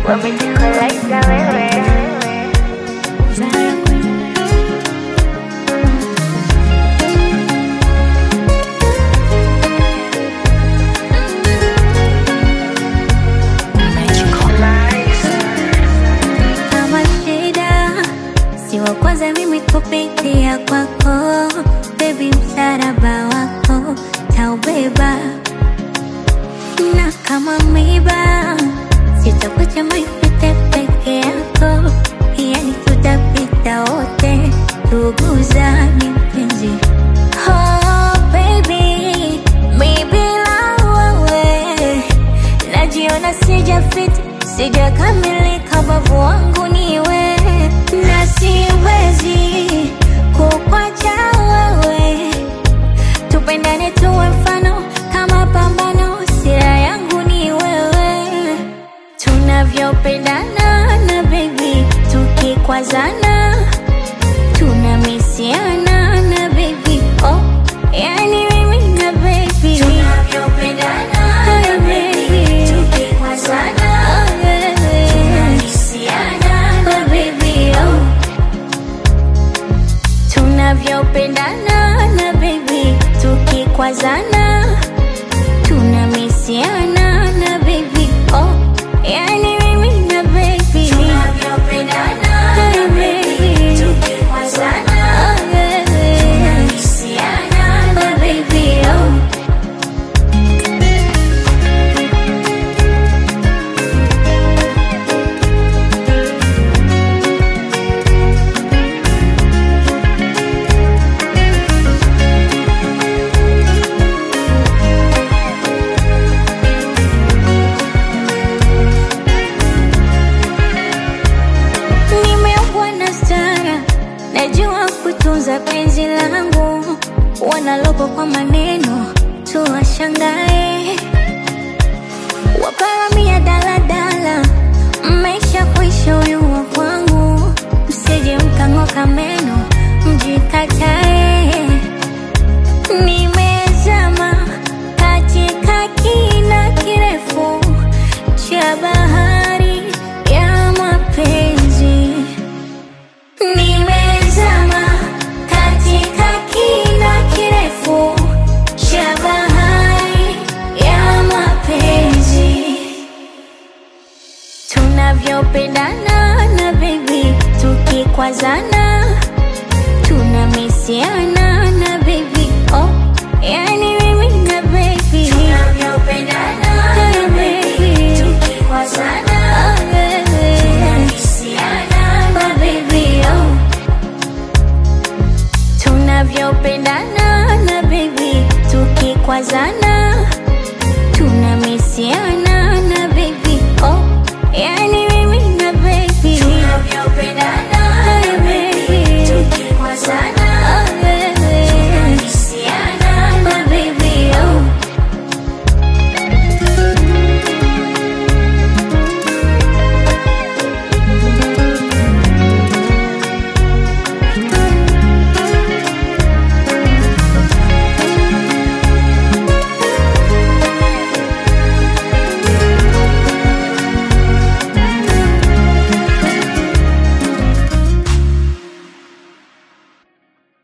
wamejikolaika wewe. Kama shida si wa kwanza mimi kupitia kwako, baby, msalaba wako taubeba, na kama miba sitakuacha maipite peke yako, yani tutapita wote tuguzani mpenzi. Oh baby, maybe wewe najiona sijafiti, sijakamilika, babu wangu ni wewe, na siwezi kukuacha wewe, tupendane tuwe mfano kama pambano, sira yangu ni wewe, tunavyopendana na baby, tukikwazana tunamisiana na baby, oh yani mimi na baby tunavyopendana na baby, tukikwazana tunamisiana na baby, oh tunavyopendana na baby, tukikwazana tunamisiana na baby, oh yani mimi na baby tunavyopendana na baby, tukikwazana tunamisiana na baby, oh. Najua kutunza penzi langu, wanalopo kwa maneno tuwashangae, waparamia daladala, mmeisha kuisha huyu wa kwangu, msije mkang'oka meno mjikatae. Nimezama katika kina kirefu cha bahari ya mapenzi, nimezama katika kina kirefu cha bahari ya mapenzi, tunavyopendana na baby, tukikwazana tunamisiana na baby, oh yani mimi na baby tunavyopendana na baby, tukikwazana tunamisiana na baby, oh tunavyopendana na baby, tukikwazana tunamisiana